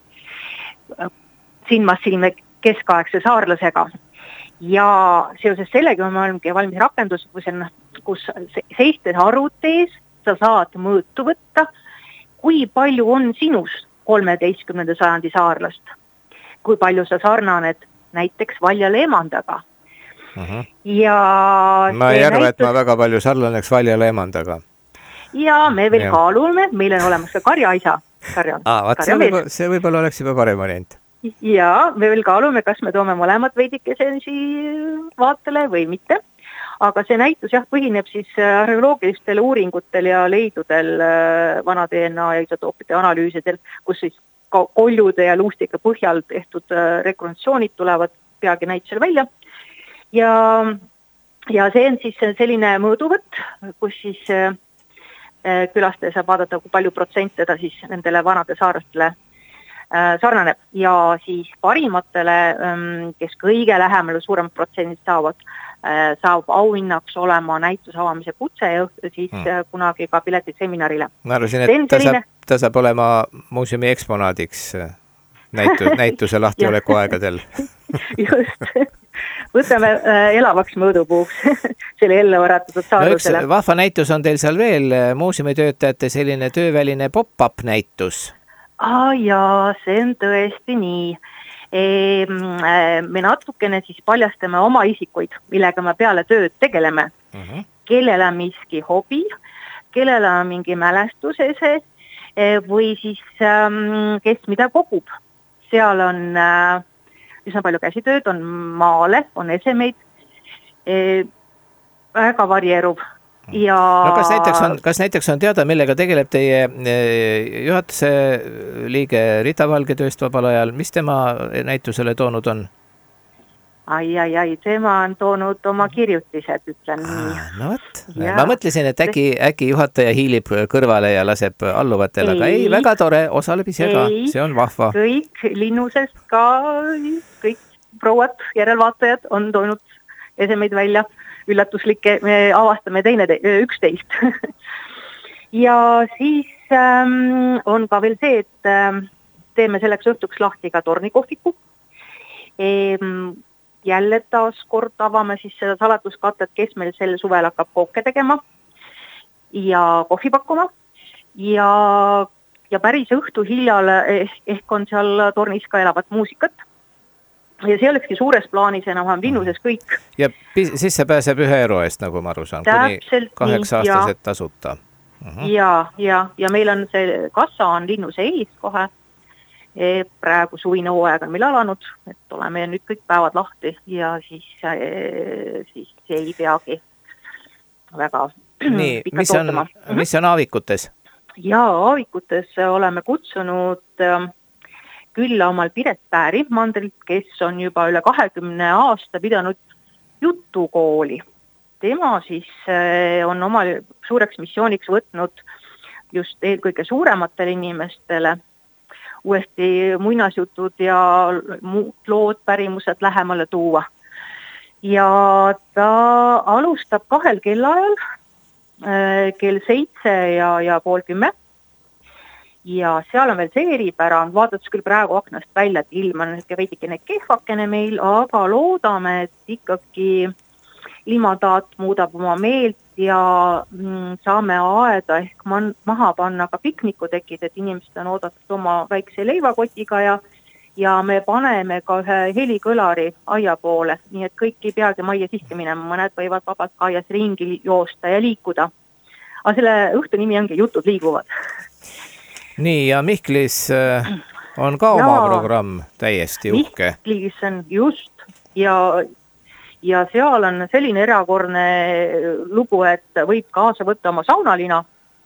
Speaker 5: silmas silme keskaegse saarlasega. Ja seoses sellega me olemegi valmis rakendus, kus, on, kus seistes arvutees sa saad mõõtu võtta, kui palju on sinust kolmeteistkümnenda sajandi saarlast, kui palju sa sarnaned näiteks Valjale Emandaga. Uh-huh. Ja
Speaker 1: ma ei arva, näitus... et ma väga palju sarlaneks Valjale Emandaga.
Speaker 5: Ja me veel ja. kaalume, meil on olemas ka karjaisa. Karja,
Speaker 1: ah, vaat see, võib, see võib-olla oleks juba parem variant.
Speaker 5: Ja me veel kaalume, kas me toome mõlemad veidikesensi vaatele või mitte. Aga see näitus jah, põhineb siis arheoloogilistel uuringutel ja leidudel vana D N A ja isotoopide analüüsidel, kus siis koljude ja luustike põhjal tehtud rekonstruktsioonid tulevad peagi näitusel välja. Ja, ja see on siis selline mõõduvõtt, kus siis külastaja saab vaadata, kui palju protsente ta siis nendele vanade saarlastele sarnaneb ja siis parimatele, kes kõige lähemal suurem protsendid saavad, saab auhinnaks olema näituse avamise kutse ja siis hmm. kunagi ka piletid seminarile.
Speaker 1: Ma arvasin, et ta saab, ta saab olema muuseumi eksponaadiks näitu, näituse lahtioleku aegadel.
Speaker 5: Just. võtame äh, elavaks mõõdupuuks selle jälle varatatud saarusele.
Speaker 1: No üks vahva näitus on teil seal veel, muuseumitöötajate selline tööväline pop-up näitus.
Speaker 5: Ah, jaa, see on tõesti nii. E, me natukene siis paljastame oma isikuid, millega me peale tööd tegeleme. Uh-huh. Kellele on miski hobi, kellele on mingi mälestusese või siis kes mida kogub. Seal on üsna palju käsitööd, on maale, on esemeid, väga varieeruv. Ja...
Speaker 1: No kas näiteks on, kas näiteks on teada, millega tegeleb teie juhatuse liige Rita Valge tööst vabal ajal, mis tema näitusele toonud on?
Speaker 5: Ai, ai, ai, tema on toonud oma kirjutised, ütlen nii.
Speaker 1: No võt, ma mõtlesin, et äkki, äkki juhataja hiilib kõrvale ja laseb alluvatel, aga ei, väga tore, osaleb ise ka, see on vahva.
Speaker 5: Kõik linnusest ka, kõik prouad, järelvaatajad on toonud esemeid välja, üllatuslikke, me avastame teine te, üksteist. Ja siis ähm, on ka veel see, et ähm, teeme selleks õhtuks lahti ka tornikohviku. Ehm, jälle taas kord avame siis seda salatuskatet, kes meil sel suvel hakkab kooke tegema ja kohvi pakkuma. Ja, ja päris õhtu hiljal ehk on seal tornis ka elavat muusikat. Ja see olekski suures plaanis enam linnuses kõik.
Speaker 1: Ja siis see pääseb ühe euro eest, nagu ma aru saan, kuni kaheksa aastased tasuta.
Speaker 5: Uh-huh. Ja, ja, ja meil on see kassa on linnuse ees kohe. E, praegu suvine hooaeg on meil alanud, et oleme nüüd kõik päevad lahti ja siis, e, siis ei peagi väga
Speaker 1: nii, mis on, mis on aavikutes?
Speaker 5: Ja aavikutes oleme kutsunud külla omal Piret Pääri mandrilt, kes on juba üle kahekümne aasta pidanud jutukooli. Tema siis on oma suureks missiooniks võtnud just eelkõige suurematele inimestele uuesti muinasjutud ja muud lood, pärimused lähemale tuua. Ja ta alustab kahel kellaajal, kell seitse ja, ja pool kümme. Ja seal on veel see eripära, vaadates küll praegu aknast välja, et ilm on veidikene kehvakene meil, aga loodame, et ikkagi ilmataat muudab oma meelt ja mm, saame aeda ehk man, maha panna ka piknikutekid, et inimesed on oodatud oma väikse leivakotiga ja, ja me paneme ka ühe helikõlari aia poole, nii et kõik ei peagi majja sisse minema, mõned võivad vabalt ka aias ringi joosta ja liikuda. Aga selle õhtu nimi ongi Jutud liiguvad.
Speaker 1: Nii, ja Mihklis on ka oma ja, programm täiesti uhke.
Speaker 5: Mihklis on just ja, ja seal on selline erakordne lugu, et võib kaasa võtta oma saunalina,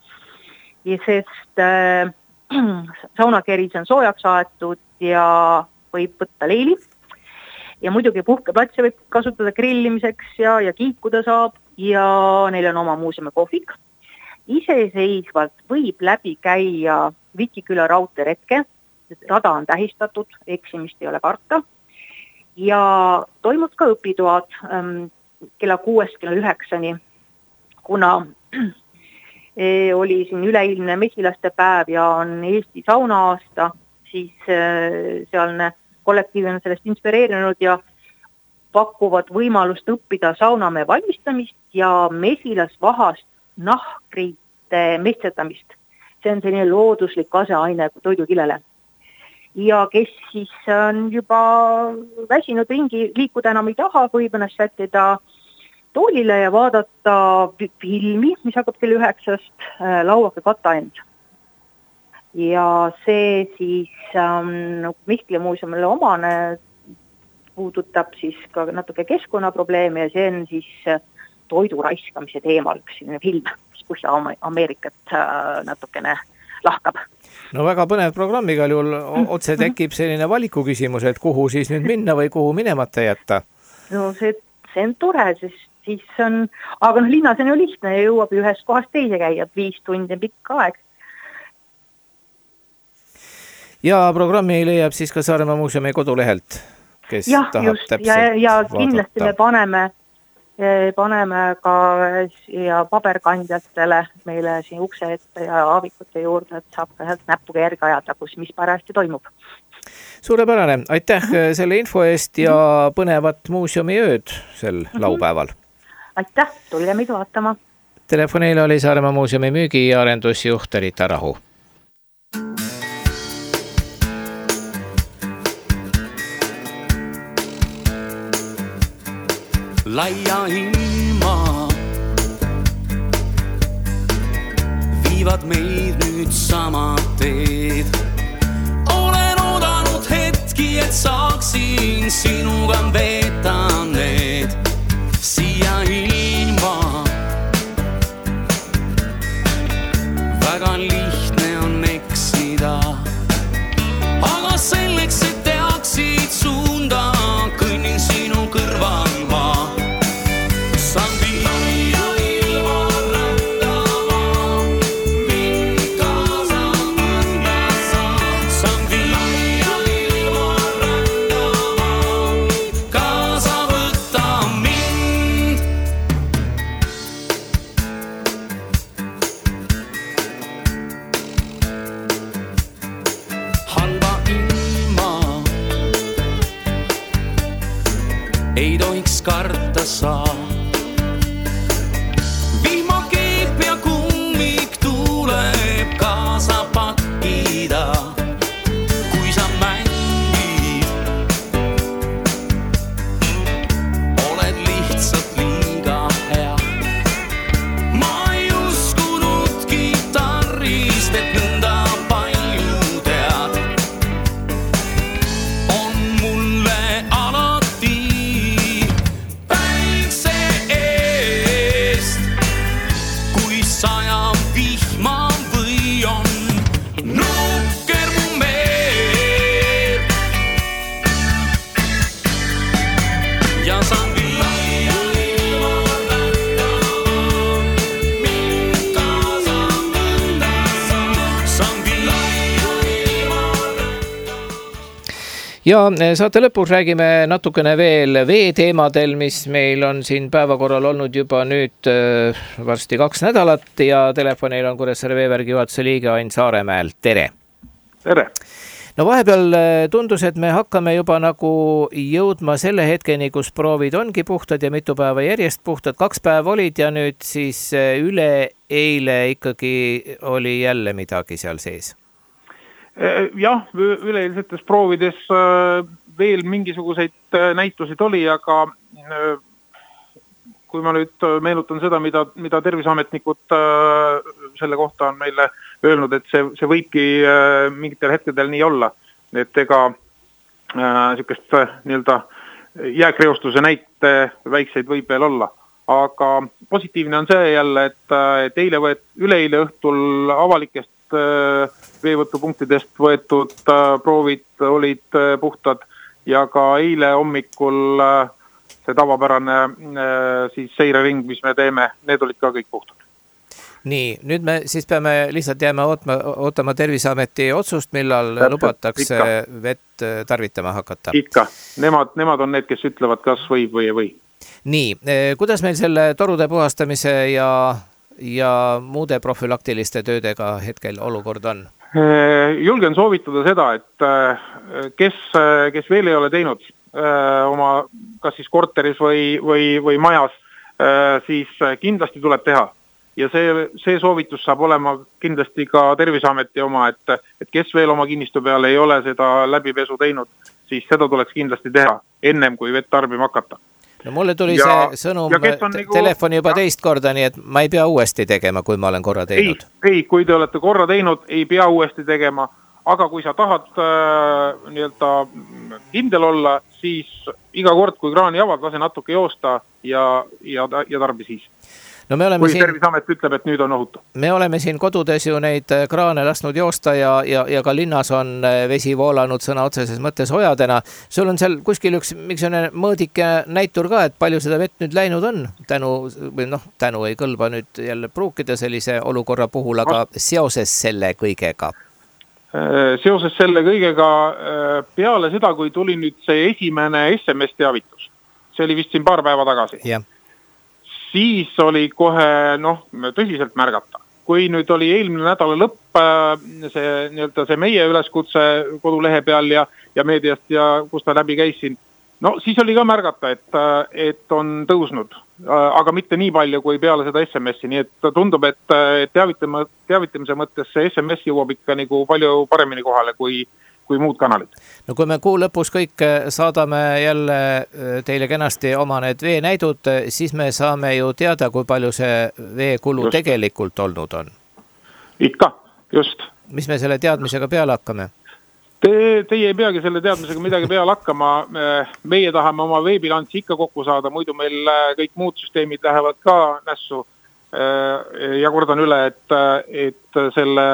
Speaker 5: sest äh, saunakeris on soojaks aetud ja võib võtta leili ja muidugi puhkeplatse võib kasutada grillimiseks ja, ja kiikuda saab ja neil on oma muuseumi kohvik. Iseseisvalt võib läbi käia Vitiküla raudteeretke, rada on tähistatud, eksimist ei ole karta ja toimub ka õpitoad ähm, kella kuuest kella üheksani, kuna e, oli siin üleilmne mesilaste päev ja on Eesti sauna aasta, siis e, sealne kollektiiv on sellest inspireerinud ja pakuvad võimalust õppida saunamäe valmistamist ja mesilasvahast nahkrite mesterdamist. See on selline looduslik aseaine toidukilele. Ja kes siis on juba väsinud ringi, liikuda enam ei taha, võib ennast sättida toolile ja vaadata filmi, mis hakkab kell üheksast, Lauake kataend. Ja see siis ähm, Mihkli muuseumile omane puudutab siis ka natuke keskkonnaprobleeme ja see on siis toidu raiskamise teemal üks selline film, mis Põhja-Ameerikat natukene lahkab.
Speaker 1: No väga põnev programm igal juhul, otse tekib selline valiku küsimus, et kuhu siis nüüd minna või kuhu minemata jätta?
Speaker 5: No see, see on tore, sest siis on, aga noh, linnas on ju lihtne ja jõuab ühest kohast teise käia, viis tundi pikk aeg.
Speaker 1: Ja programmi leiab siis ka Saaremaa muuseumi kodulehelt, kes
Speaker 5: ja,
Speaker 1: tahab
Speaker 5: just,
Speaker 1: täpselt
Speaker 5: ja, ja
Speaker 1: vaadata.
Speaker 5: Kindlasti me paneme paneme ka ja paberkandjatele meile siin ukse ette ja aavikute juurde, et saab ka näppuga järgi ajada, kus mis parajasti toimub.
Speaker 1: Suurepärane, aitäh selle info eest ja põnevat muuseumiööd sel laupäeval.
Speaker 5: Aitäh, tulge meid vaatama.
Speaker 1: Telefonil oli Saaremaa muuseumi müügi- ja arendusjuht Rita Rahu.
Speaker 6: Laia ilma viivad meid nüüd sama teed. Olen oodanud hetki, et saaksin sinuga veeta need. Siia ilma väga lihtne on eksida. Aga selleks, et teaksid suunda, kõnnin sinu kõrval ma. Ei tohiks karta saa. Vihmakeep ja kummik tuleb kaasa pakkida. Kui sa mängid, oled lihtsalt liiga hea. Ma ei uskunud kitarrist, et nõnda palju tead. On mulle alati saja vihma või on nukker mu meer. Ja saan viia ilma rändama, mind kaasa võtta saa. Saan viia ilma rändama.
Speaker 1: Ja saate lõpus räägime natukene veel veeteemadel, mis meil on siin päevakorral olnud juba nüüd varsti kaks nädalat ja telefonil on Kuressaare veevärgi juhatuse liige Ain Saaremäel. Tere!
Speaker 7: Tere!
Speaker 1: No vahepeal tundus, et me hakkame juba nagu jõudma selle hetkeni, kus proovid ongi puhtad ja mitu päeva järjest puhtad. Kaks päeva olid ja nüüd siis üle eile ikkagi oli jälle midagi seal sees.
Speaker 7: Jah, üleilsetes proovides veel mingisuguseid näitusid oli, aga kui ma nüüd meenutan seda, mida, mida terviseametnikud selle kohta on meile öelnud, et see, see võibki mingitel hetkedel nii olla. Et ega niisugust nii-öelda jääkreostuse näite väikseid võib veel olla. Aga positiivne on see jälle, et, et eile võet, üleeile õhtul avalikest veevõtupunktidest võetud proovid olid puhtad ja ka eile hommikul see tavapärane siis seirering, mis me teeme, need olid ka kõik puhtad.
Speaker 1: Nii, nüüd me siis peame lihtsalt jääma ootma, ootama Terviseameti otsust, millal Täpselt, lubatakse ikka. Vett tarvitama hakata.
Speaker 7: Ikka, nemad, nemad on need, kes ütlevad, kas võib või ei või.
Speaker 1: Nii, kuidas meil selle torude puhastamise ja, ja muude profülaktiliste töödega hetkel olukord on?
Speaker 7: Julgen soovitada seda, et kes, kes veel ei ole teinud oma kas siis korteris või, või, või majas, siis kindlasti tuleb teha. Ja see, see soovitus saab olema kindlasti ka Terviseameti oma, et, et kes veel oma kinnistu peale ei ole seda läbipesu teinud, siis seda tuleks kindlasti teha ennem kui vett tarbima hakata.
Speaker 1: No mulle tuli ja, see sõnum nagu, telefoni juba ja. teist korda, nii et ma ei pea uuesti tegema, kui ma olen korra teinud.
Speaker 7: Ei, ei, kui te olete korra teinud, ei pea uuesti tegema, aga kui sa tahad äh, nii-öelda kindel olla, siis iga kord, kui kraani avad, lase natuke joosta ja, ja, ja tarbi siis. No me oleme kui siin, Terviseamet ütleb, et nüüd on ohutu.
Speaker 1: Me oleme siin kodudes ju neid kraane lasknud joosta ja, ja, ja ka linnas on vesi voolanud sõna otseses mõttes ojadena. Sul on seal kuskil üks miksune mõõdike näitur ka, et palju seda vett nüüd läinud on. Tänu, või noh, tänu ei kõlba nüüd jälle pruukida sellise olukorra puhul, aga seoses selle kõigega?
Speaker 7: Seoses selle kõigega peale seda, kui tuli nüüd see esimene S M S-teavitus. See oli vist siin paar päeva tagasi.
Speaker 1: Jah.
Speaker 7: Siis oli kohe noh, tõsiselt märgata, kui nüüd oli eelmine nädala lõpp see, nii-öelda see meie üleskutse kodulehe peal ja, ja meediast ja kus ta läbi käis siin, no siis oli ka märgata, et, et on tõusnud, aga mitte nii palju kui peale seda S M S-i, nii et tundub, et teavitama, teavitamise mõttes see S M S jõuab ikka nagu palju paremini kohale kui kui muud kanalid.
Speaker 1: No kui me kuu lõpus kõik saadame jälle teile kenasti oma need veenäidud, siis me saame ju teada, kui palju see veekulu just tegelikult olnud on.
Speaker 7: Ikka, just.
Speaker 1: Mis me selle teadmisega peale hakkame?
Speaker 7: Te, teie ei peagi selle teadmisega midagi peale hakkama. Meie tahame oma veebilanssi ikka kokku saada, muidu meil kõik muud süsteemid lähevad ka nässu. Ja kordan üle, et, et selle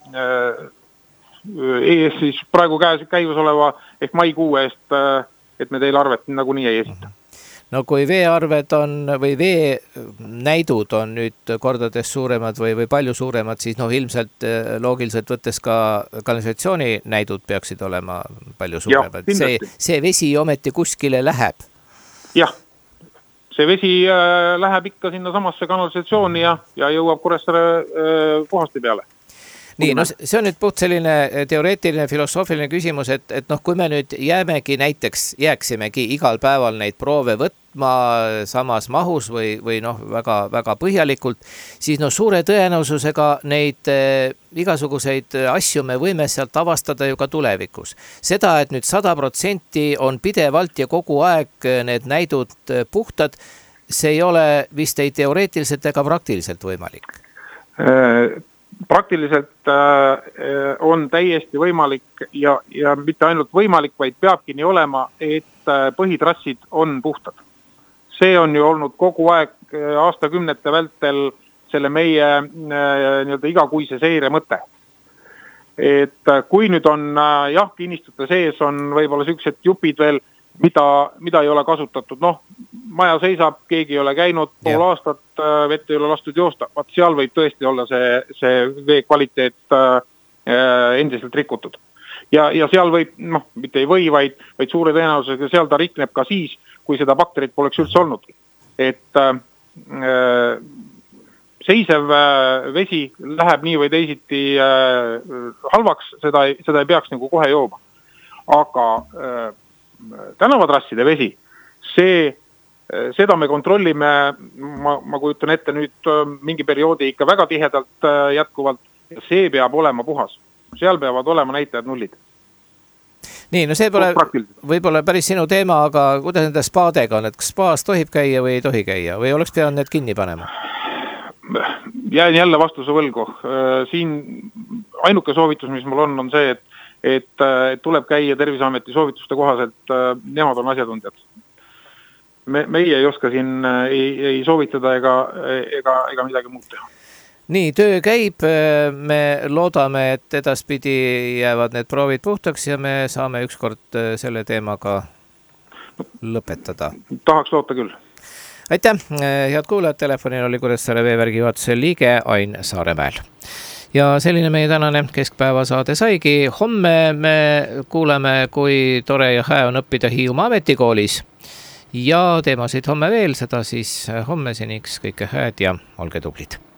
Speaker 7: ees siis praegu käes käivus oleva ehk maikuu eest, et me teile arvet nagunii ei esita.
Speaker 1: No kui veearved on või veenäidud on nüüd kordades suuremad või, või palju suuremad, siis noh ilmselt loogiliselt võttes ka kanalisatsiooni näidud peaksid olema palju suuremad. Ja, see, see vesi ometi kuskile läheb.
Speaker 7: Jah, see vesi äh, läheb ikka sinna samasse kanalisatsiooni ja, ja jõuab Kuressaare äh, puhasti peale.
Speaker 1: Nii, no see on nüüd puht selline teoreetiline, filosoofiline küsimus, et, et noh, kui me nüüd jäämegi näiteks, jääksimegi igal päeval neid proove võtma samas mahus või, või noh, väga, väga põhjalikult, siis no suure tõenäosusega neid eh, igasuguseid asju me võime sealt avastada ju ka tulevikus. Seda, et nüüd sada protsenti on pidevalt ja kogu aeg need näidud puhtad, see ei ole vist ei teoreetiliselt ega praktiliselt võimalik.
Speaker 7: Äh... Praktiliselt äh, on täiesti võimalik ja, ja mitte ainult võimalik, vaid peabki nii olema, et äh, põhitrassid on puhtad. See on ju olnud kogu aeg äh, aastakümnete vältel selle meie äh, nii-öelda igakuise seire mõte. Et äh, kui nüüd on äh, jah, kinnistute sees on võib-olla sellised jupid veel, mida, mida ei ole kasutatud, noh, maja seisab, keegi ei ole käinud pool ja. aastat, vett ei ole lastud joosta, vaat seal võib tõesti olla see, see vee kvaliteet äh, endiselt rikutud. Ja, ja seal võib, noh, mitte ei või, vaid, vaid suure tõenäosusega seal ta rikneb ka siis, kui seda bakterit poleks üldse olnud. Et äh, seisev äh, vesi läheb nii või teisiti äh, halvaks, seda, seda ei peaks nagu kohe jooma. Aga äh, tänavatrasside vesi, see, seda me kontrollime, ma, ma kujutan ette nüüd mingi perioodi ikka väga tihedalt jätkuvalt ja see peab olema puhas. Seal peavad olema näitajad nullid.
Speaker 1: Nii, no see pole võib-olla päris sinu teema, aga kuidas nende spaadega on, et kas spaas tohib käia või ei tohi käia või oleks pidanud need kinni panema? Jään jälle vastuse võlgu. Siin ainuke soovitus, mis mul on, on see, et Et, et tuleb käia Terviseameti soovituste kohaselt, nemad on asjatundjad. Me, meie ei oska siin ei, ei soovitada ega, ega, ega midagi muud teha. Nii, töö käib, me loodame, et edaspidi jäävad need proovid puhtaks ja me saame ükskord selle teemaga lõpetada.
Speaker 7: Tahaks loota küll.
Speaker 1: Aitäh, head kuulajad, telefonil oli Kuressaare veevärgi juhatuse liige Ain Saaremäel. Ja selline meie tänane keskpäevasaade saigi. Homme me kuuleme, kui tore ja hää on õppida Hiiumaa ametikoolis. Ja teemasid homme veel, seda siis homme seniks kõike hääd ja olge tublid.